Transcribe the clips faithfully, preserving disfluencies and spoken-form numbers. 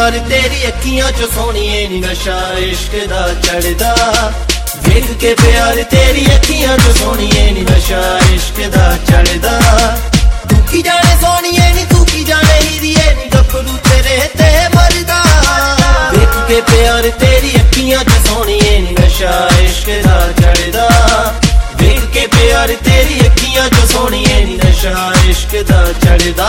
प्यार तेरी अखियां चो सोनिए नी नशा इश्क दा चढ़दा। वेख के प्यार तेरी अखियां चो सोनिए नी नशा इश्क दा चढ़दा। तू की जाने सोनिए नी तू की जाने हीरिए नी गफरू तेरे ते मरदा। वेख के प्यार तेरी अखियां चो सोनिए नी नशा इश्क दा चढ़दा। वेख के प्यार तेरी अखियां चो सोनिए नी नशा इश्क दा चढ़दा।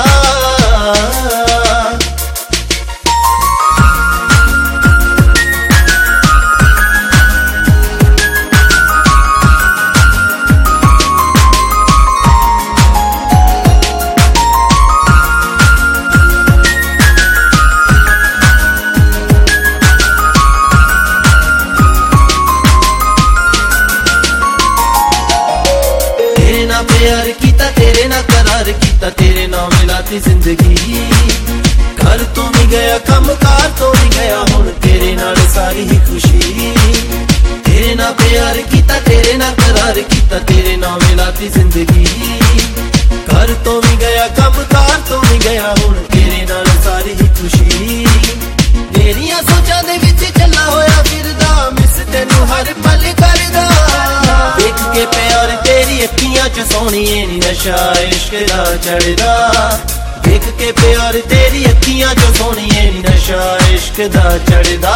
प्यार कीता तेरे ना करार कीता तेरे नाम मिलाती जिंदगी। घर तो भी गया कम कार तो भी गया हुण तेरे नाल सारी ही खुशी। तेरे ना प्यार कीता तेरे ना करार कीता तेरे नाम मिलाती जिंदगी। घर तो भी गया कम कार तो भी गया हुण तेरे नाल सारी ही खुशी। तेरिया सोचां दे विच चला होया फिरदा मिस तेनू हर पल करदा। वेख के प्यार तेरी अखियां च सोनिए नी नशा इश्क दा चढ़दा। वेख के प्यार तेरी अखियां च सोनिए नी नशा इश्क दा चढ़दा।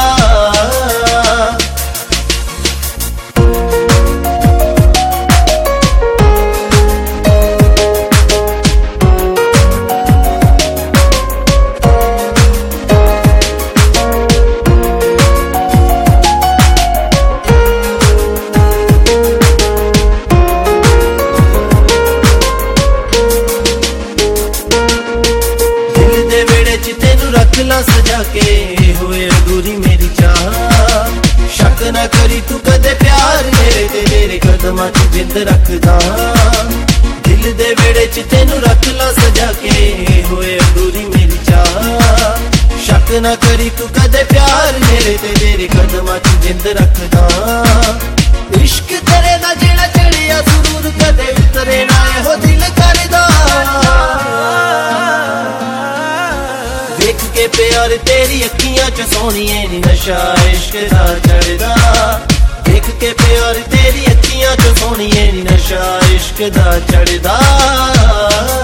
रखला सजा के होए अधूरी मेरी चाह। शक ना करी तू कदे प्यार मेरे ते मेरे कदमां च जिंद रखदा। दिल दे वेड़े च तेनू रखला सजा के होए अधूरी मेरी चाह। शक ना करी तू कदे प्यार मेरे ते मेरे कदमां च जिंद रखदा। इश्क तेरे दा जेड़ा चढ़िया सुरूर कदे उतरे ना एहो दिल करदा। वेख के प्यार तेरी अखियां च सोनिए नी नशा इश्क दा चढ़दा। वेख के प्यार तेरी अखियां च सोनिए नी नशा इश्क दा चढ़दा।